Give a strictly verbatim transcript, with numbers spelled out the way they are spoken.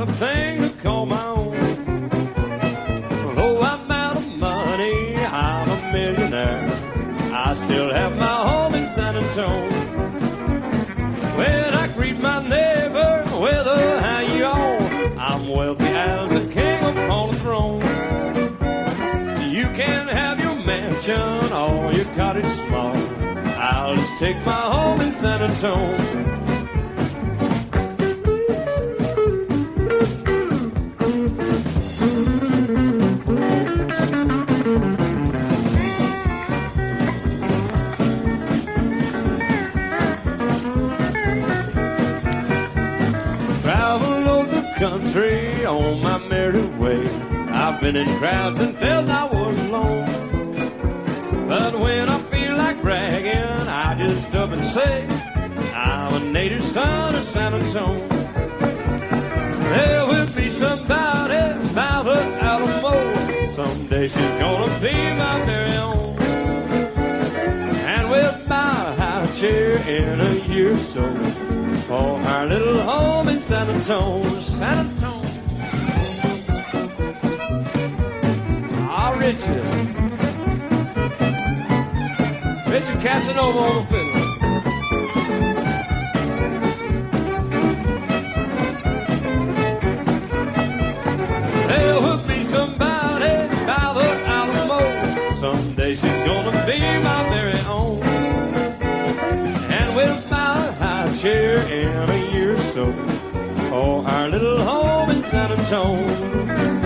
a thing to call my own. Though I'm out of money, I'm a millionaire, I still have my home in San Antonio. When I greet my neighbor with a how you on, I'm wealthy as a king upon a throne. You can have your mansion or your cottage small, I'll just take my home in San Antonio. Country on my merry way, I've been in crowds and felt I was alone. But when I feel like bragging, I just stop and say I'm a native son of San Antonio. There will be somebody by the Alamo, someday she's gonna be my very own. And we'll buy a high chair in a year or so for our little home in San Antonio, San Antonio. Ah, Richard. Richard Casanova on the fiddle. There will be somebody by the Alamo, someday she's gonna be my very own. And we'll buy a high chair in a year or so for our little home in San Antonio.